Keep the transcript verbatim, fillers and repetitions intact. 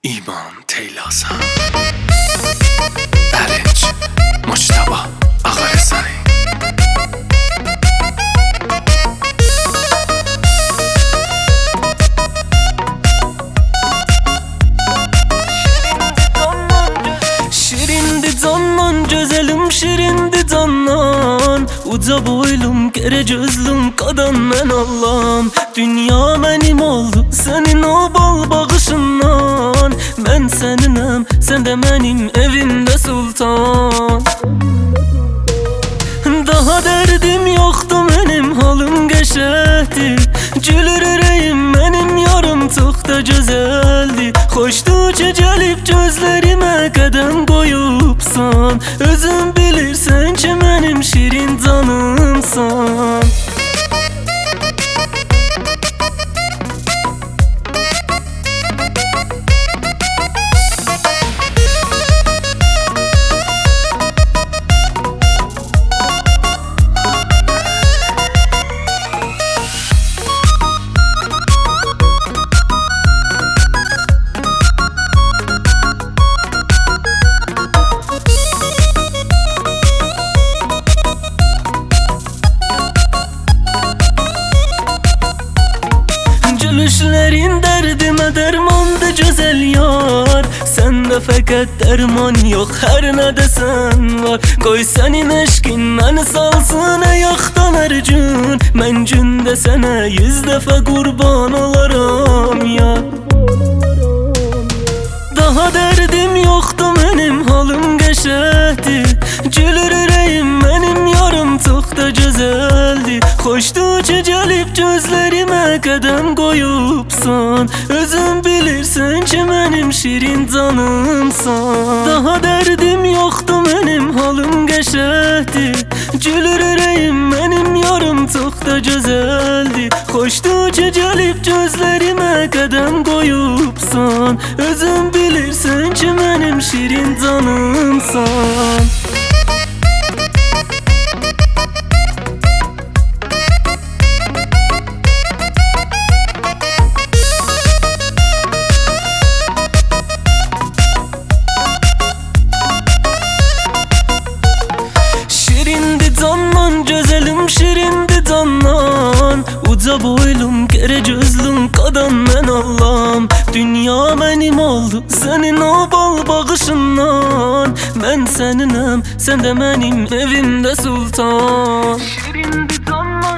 ایمان تیلاسا برنج مجتبی آقا رضایی. Şirindi canlan güzelim, şirindi canlan. Uca boylum, kere gözlüm, kadan men Allah'ım. Dünya benim oldu senin o bal bağışından. Ben seninəm, sen de benim evimde sultan. Daha derdim yoktu benim, halım geçerdi. Gülür yüreğim benim, yarım çok da güzeldi. Hoştu çecelip gözlerime kadem koyupsan. Özün bilirsen ki benim şirin canımsan. Gülüşlerin derdime dermandı güzel yar. Sende fakat derman yok, her ne desen var. Koy senin eşkin beni salsın ayaktan her gün. Ben günde sana yüz defa kurban olaram ya. Daha derdim yoktu benim, halım geçerdi. Gülür yüreğim benim, yarım çok da güzeldi. Hoştu çecelip gözlerime kadem koyupsan. Özün bilirsen ki benim şirin canımsan. Daha derdim yoktu benim, halım geçerdi. Gülür yüreğim benim, yarım çok da güzeldi. Hoştu çecelip gözlerime kadem koyupsan. Özün bilirsen ki benim şirin canımsan. Şirindi canlan güzelim, şirindi canlan. Uca boylum, kere gözlüm, kadan men Allah'ım. Dünya benim oldu senin o bal bağışından. Ben seninəm, sen de benim evimde sultan. Şirindi canlan